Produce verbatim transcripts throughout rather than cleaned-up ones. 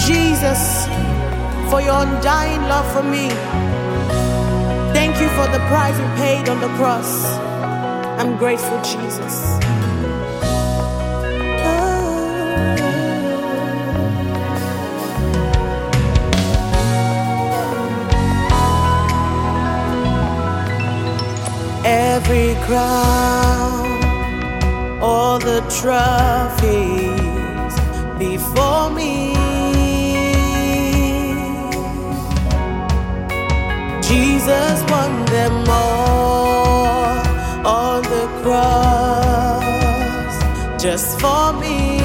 Jesus, for your undying love for me. Thank you for the price you paid on the cross. I'm grateful, Jesus. Every crown, all the trophies before me, Jesus won them all on the cross just for me.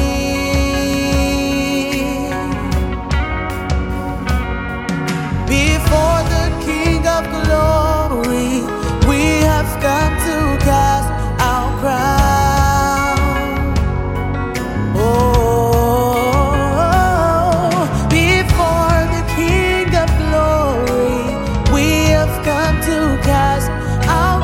Before the King of Glory, we have come to cast our crown. Oh, before the King of Glory, we have come to cast our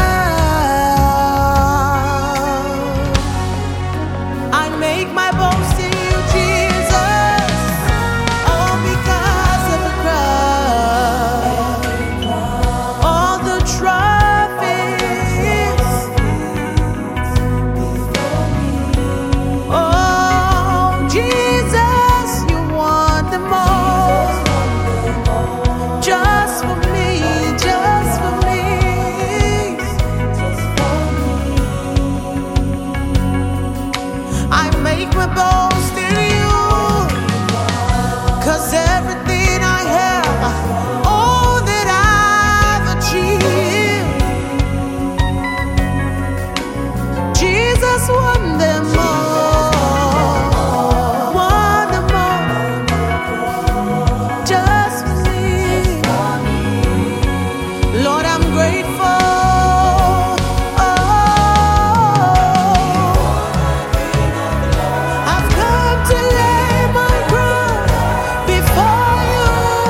crown. I make my boast in you, Jesus, all because of the cross. All the trophies, oh Jesus, you won them all, just for me, just for me. I make my boast in you, 'cause everything I have, all that I've achieved, Jesus won them all, won them all, just for me. Lord, I'm grateful. Oh, I've come to lay my crown before you.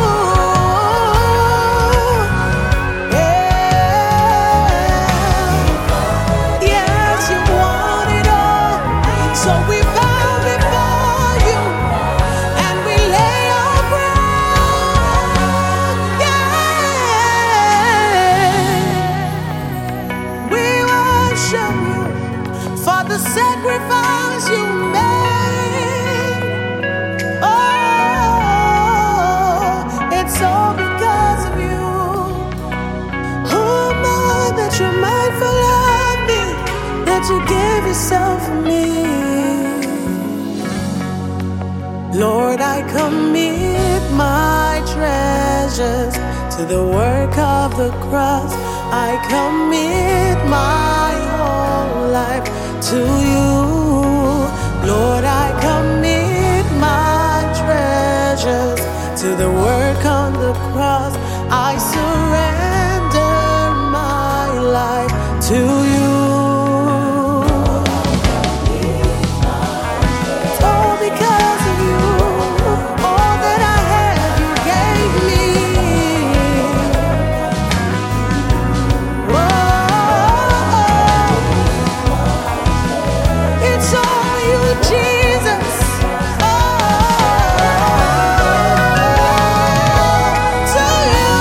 Yeah. Yes, you want it all. So we bow before you and we lay our crown. Yeah. We worship you for the sacrifice you made. Oh, it's all because of you. Who am I that you're mindful of me, that you gave yourself for me? Lord, I commit my treasures to the work of the cross. I commit my whole life to you. Lord, I commit my treasures to the work on the cross. I surrender my life to you. It's all because of you. All that I have, you gave me. Whoa, it's all you, Jesus. Oh, to you.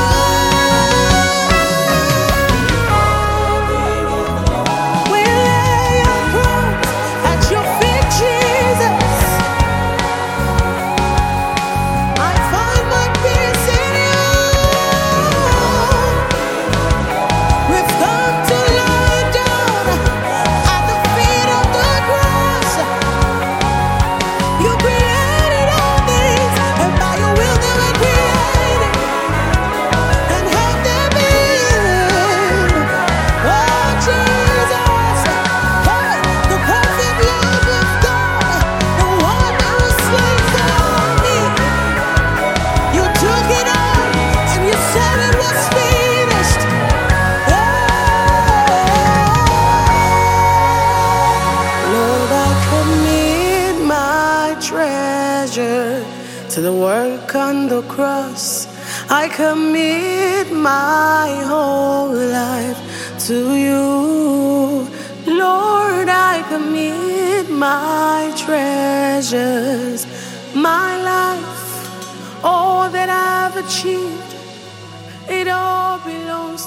We lay our crowns at your feet, Jesus. I find my peace in you. We've come to lie down at the feet of the cross. You created all things, and by your will they were created, and have they been. Oh, Jesus, hey, the perfect love of God, the one that was slain for me. You took it all, and you said it was finished. Lord, I commit my treasure to the work on the cross. I commit my whole life to you. Lord, I commit my treasures My life, all that I've achieved, it all belongs